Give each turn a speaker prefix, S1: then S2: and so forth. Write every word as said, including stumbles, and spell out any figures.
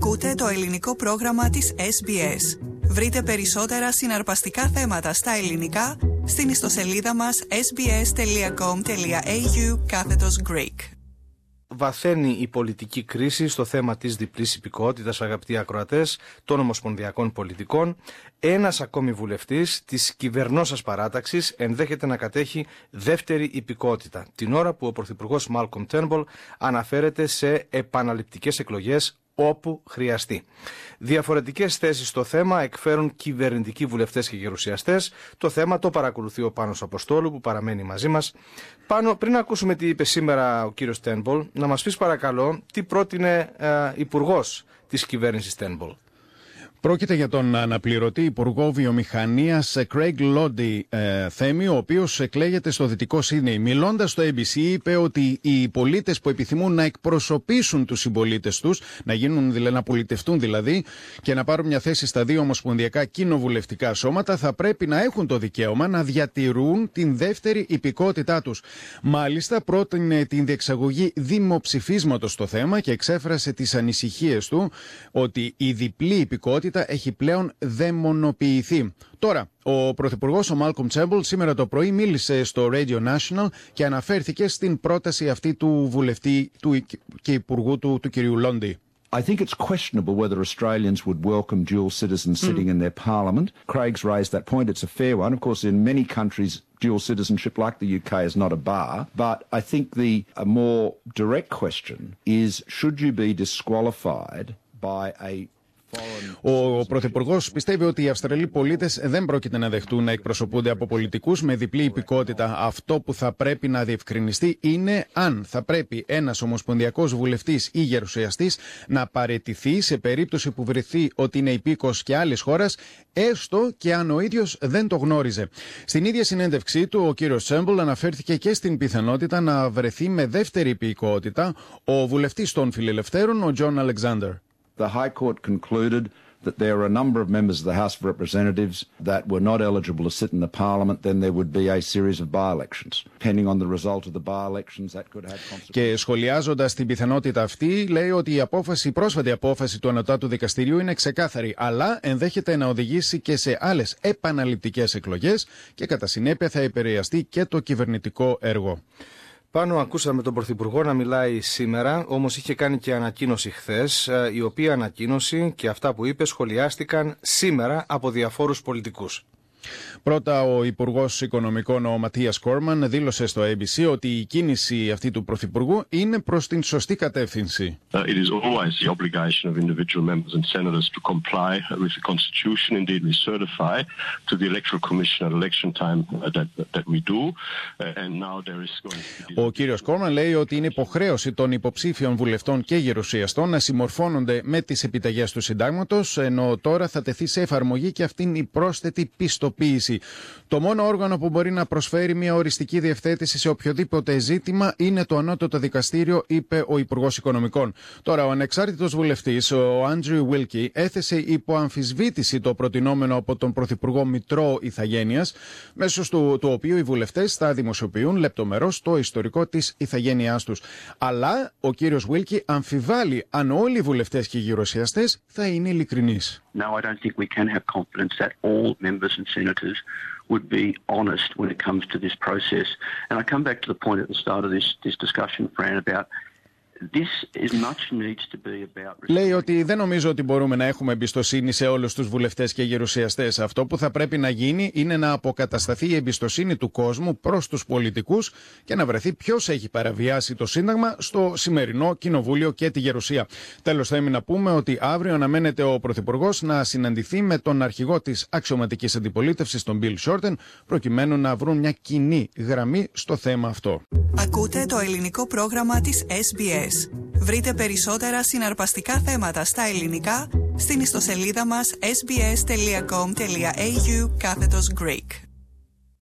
S1: Ακούτε το ελληνικό πρόγραμμα της ες μπι ες. Βρείτε περισσότερα συναρπαστικά θέματα στα ελληνικά στην ιστοσελίδα μας ες μπι ες τελεία κομ τελεία έι γιου κάθετος Greek.
S2: Βαθαίνει η πολιτική κρίση στο θέμα της διπλής υπηκότητας, αγαπητοί ακροατές, των ομοσπονδιακών πολιτικών. Ένας ακόμη βουλευτής της κυβερνώσας παράταξης ενδέχεται να κατέχει δεύτερη υπηκότητα, την ώρα που ο Πρωθυπουργός Μάλκομ Τέρνμπολ αναφέρεται σε επαναληπτικές εκλογές όπου χρειαστεί. Διαφορετικές θέσεις στο θέμα εκφέρουν κυβερνητικοί βουλευτές και γερουσιαστές. Το θέμα το παρακολουθεί ο Πάνος Αποστόλου που παραμένει μαζί μας. Πάνο, πριν ακούσουμε τι είπε σήμερα ο κύριος Τέρνμπολ, να μας πεις παρακαλώ τι πρότεινε ε, υπουργός της κυβέρνησης Τέρνμπολ.
S3: Πρόκειται για τον αναπληρωτή Υπουργό Βιομηχανίας Craig Loddy ε, Θέμη, ο οποίος εκλέγεται στο Δυτικό Σίδνεϊ. Μιλώντας στο έι μπι σι, είπε ότι οι πολίτες που επιθυμούν να εκπροσωπήσουν τους συμπολίτες τους, να γίνουν, δηλαδή, να πολιτευτούν δηλαδή και να πάρουν μια θέση στα δύο ομοσπονδιακά κοινοβουλευτικά σώματα, θα πρέπει να έχουν το δικαίωμα να διατηρούν την δεύτερη υπηκότητά τους. Μάλιστα, πρότεινε την διεξαγωγή δημοψηφίσματος στο θέμα και εξέφρασε τις ανησυχίες του ότι η διπλή υπηκότητα έχει πλέον δαιμονοποιηθεί. Τώρα, ο Πρωθυπουργός ο Μάλκομ Τέρνμπολ σήμερα το πρωί μίλησε στο Radio National και αναφέρθηκε στην πρόταση αυτή του βουλευτή του και υπουργού του, του κυρίου Λόντι.
S4: I think it's questionable whether Australians would welcome dual citizens sitting mm. in their parliament. Craig's raised that point. It's a fair one. Of course, in many countries, dual citizenship, like the U K, is not a bar. But I think the a more direct question is, should you be disqualified by a
S3: Ο Πρωθυπουργός πιστεύει ότι οι Αυστραλοί πολίτες δεν πρόκειται να δεχτούν να εκπροσωπούνται από πολιτικούς με διπλή υπηκότητα. Αυτό που θα πρέπει να διευκρινιστεί είναι αν θα πρέπει ένας ομοσπονδιακός βουλευτής ή γερουσιαστής να παραιτηθεί σε περίπτωση που βρεθεί ότι είναι υπήκος και άλλης χώρας, έστω και αν ο ίδιος δεν το γνώριζε. Στην ίδια συνέντευξή του, ο κύριος Τέρνμπολ αναφέρθηκε και στην πιθανότητα να βρεθεί με δεύτερη υπηκότητα ο βουλευτής των Φιλελευθέρων, ο Τζον Αλεξάνδερ.
S4: The High Court concluded that there are a number of members of the House of Representatives that were not eligible to sit in the Parliament, then there would be a series of by-elections. Depending on the result of the by-elections, that could have consequences.
S3: Και σχολιάζοντας την πιθανότητα αυτή, λέει ότι η απόφαση, η πρόσφατη απόφαση του Ανωτάτου Δικαστηρίου είναι ξεκάθαρη, αλλά ενδέχεται να οδηγήσει και σε άλλες επαναληπτικές εκλογές και κατά συνέπεια θα επηρεαστεί και το κυβερνητικό έργο.
S2: Πάνω ακούσαμε τον Πρωθυπουργό να μιλάει σήμερα, όμως είχε κάνει και ανακοίνωση χθες, η οποία ανακοίνωση και αυτά που είπε σχολιάστηκαν σήμερα από διαφόρους πολιτικούς.
S3: Πρώτα, ο Υπουργός Οικονομικών, ο Ματίας Κόρμαν, δήλωσε στο έι μπι σι ότι η κίνηση αυτή του Πρωθυπουργού είναι προς την σωστή κατεύθυνση.
S5: Uh, it is always the obligation of individual members and senators to comply with the Constitution. Indeed, we certify to the Electoral Commission at election time that, that we do. Uh, and now there is going to be...
S3: Ο κύριος Κόρμαν λέει ότι είναι υποχρέωση των υποψήφιων βουλευτών και γερουσιαστών να συμμορφώνονται με τις επιταγές του συντάγματος, ενώ τώρα θα τεθεί σε εφαρμογή και αυτήν η πρόσθετη πιστοποίηση. Το μόνο όργανο που μπορεί να προσφέρει μια οριστική διευθέτηση σε οποιοδήποτε ζήτημα είναι το Ανώτατο Δικαστήριο, είπε ο Υπουργός Οικονομικών. Τώρα, ο ανεξάρτητος βουλευτής, ο Άντριου Βίλκι, έθεσε υπό αμφισβήτηση το προτινόμενο από τον Πρωθυπουργό Μητρό Ιθαγένειας, μέσω του, του οποίου οι βουλευτές θα δημοσιοποιούν λεπτομερώς το ιστορικό της ιθαγένειάς τους. Αλλά ο κύριος Βίλκι αμφιβάλλει αν όλοι οι βουλευτές και οι γερουσιαστές θα είναι ειλικρινείς.
S6: No, I don't think we can have confidence that all members and senators would be honest when it comes to this process. And I come back to the point at the start of this, this discussion, Fran, about this as much needs to be about...
S3: Λέει ότι δεν νομίζω ότι μπορούμε να έχουμε εμπιστοσύνη σε όλους τους βουλευτές και γερουσιαστές. Αυτό που θα πρέπει να γίνει είναι να αποκατασταθεί η εμπιστοσύνη του κόσμου προς τους πολιτικούς και να βρεθεί ποιος έχει παραβιάσει το Σύνταγμα στο σημερινό Κοινοβούλιο και τη Γερουσία. Τέλος, θα έμεινα να πούμε ότι αύριο αναμένεται ο Πρωθυπουργός να συναντηθεί με τον αρχηγό της αξιωματικής αντιπολίτευσης, τον Bill Shorten, προκειμένου να βρουν μια κοινή γραμμή στο θέμα αυτό.
S1: Ακούτε το ελληνικό πρόγραμμα της ες μπι ες. Βρείτε περισσότερα συναρπαστικά θέματα στα ελληνικά στην ιστοσελίδα μας ες μπι ες τελεία κομ τελεία έι γιου κάθετος Greek.